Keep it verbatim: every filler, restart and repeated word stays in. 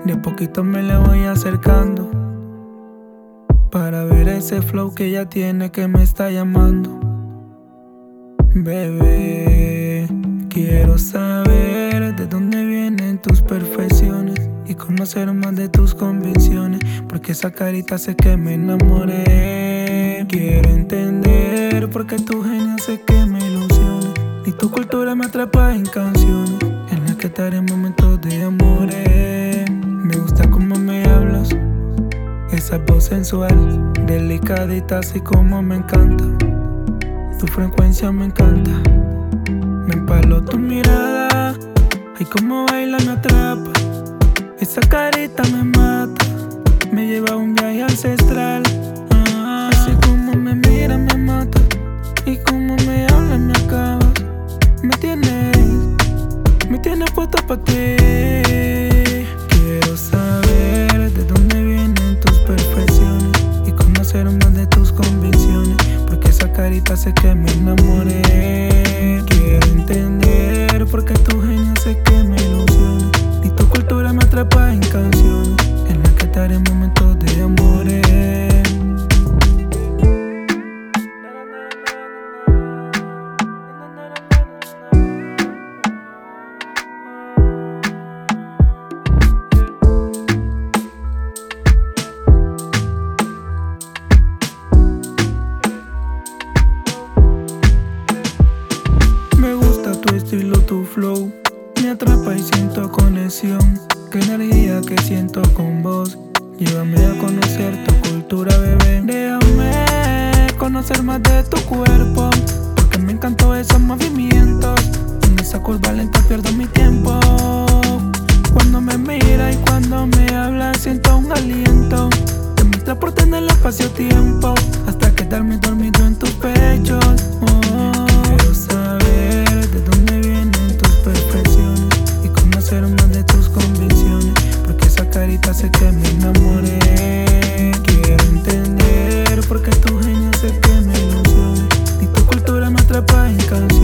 De a poquito me le voy acercando para ver ese flow que ella tiene que me está llamando. Bebé, quiero saber de dónde vienen tus perfecciones y conocer más de tus convicciones, porque esa carita hace que me enamore. Quiero entender por qué tu genio hace que me ilusione y tu cultura me atrapa en canciones en las que estaré en momentos de amores. Me gusta cómo me hablas, esa voz sensual, delicadita así como me encanta. Tu frecuencia me encanta, me empaló tu mirada, ay como baila me atrapa. Esa carita me mata, me lleva a un viaje ancestral. Ah, así como me mira me mata, y como me habla me acaba. Me tienes, me tienes puesta pa' ti. Quiero saber de dónde vienen tus perfecciones y conocer más de tus convicciones, porque esa carita hace que me enamore. Quiero entender por qué tu genio hace que me ilusione y tu cultura me atrapa en canciones en las que estaré en momentos de amores. Tu estilo, tu flow me atrapa y siento conexión. Qué energía que siento con vos. Llévame a conocer tu cultura, bebé. Déjame conocer más de tu cuerpo, porque me encantó esos movimientos. En esa curva lenta pierdo mi tiempo. Cuando me mira y cuando me habla siento un aliento que me transporta en el espacio-tiempo hasta quedarme dormido en tus pechos. Oh, quiero saber de dónde vienen tus perfecciones y conocer más de tus convicciones, porque esa carita hace que me enamore. Quiero entender por qué tu genio hace que me ilusione y tu cultura me atrapa en canciones